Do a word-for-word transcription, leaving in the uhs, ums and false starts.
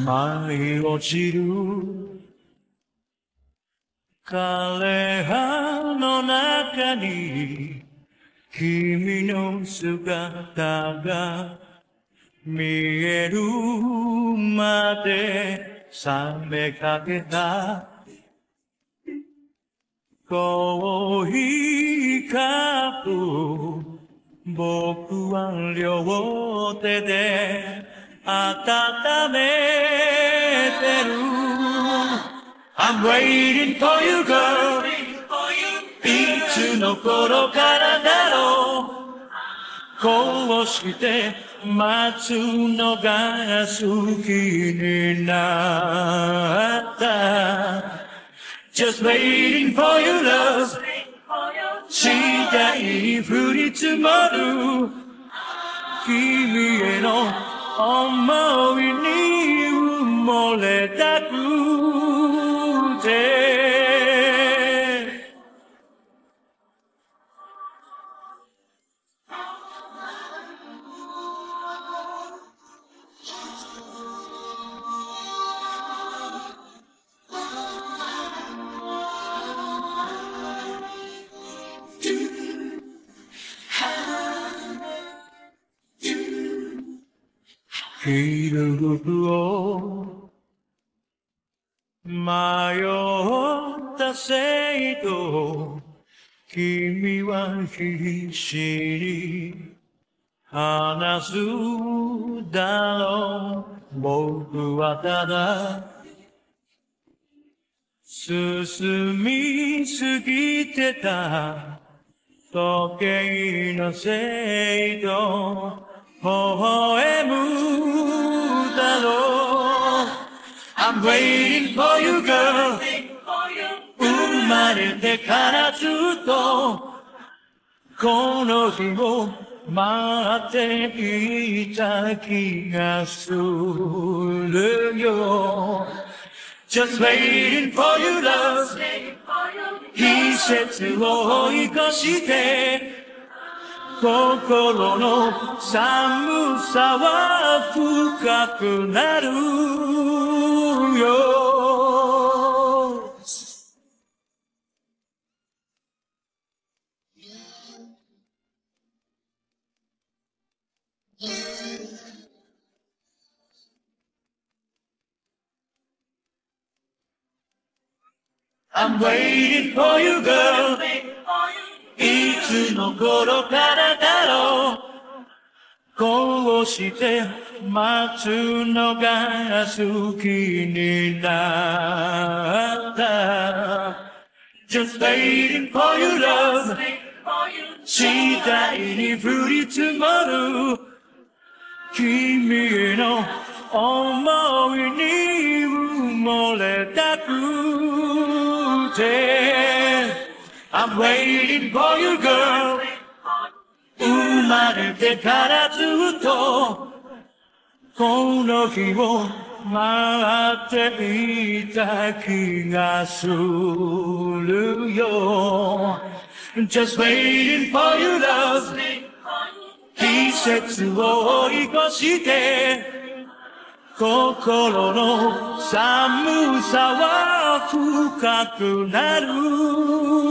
舞い落ちる枯葉の中に君の姿が見えるまで冷めかけたコーヒーカップ僕は両手で温めてる I'm waiting for you girl いつの頃からだろうこうして待つのが好きになった Just waiting for you love 次第に降り積もる君への思いに埋もれたくて着る服を迷ったせいと君は必死に話すだろう僕はただ進みすぎてた時計のせいと微笑むだろう I'm waiting for you girl 生まれてからずっとこの日を待っていた気がするよ Just waiting for you love 季節を追い越して心の寒さは深くなるよ I'm waiting for you girl いつの頃からだろうこうして待つのが好きになった Just waiting for you love 次第に降り積もる君への思いに埋もれたくてI'm waiting for you girl 生まれてからずっとこの日を待っていた気がするよ Just waiting for you love 季節を追い越して心の寒さは深くなる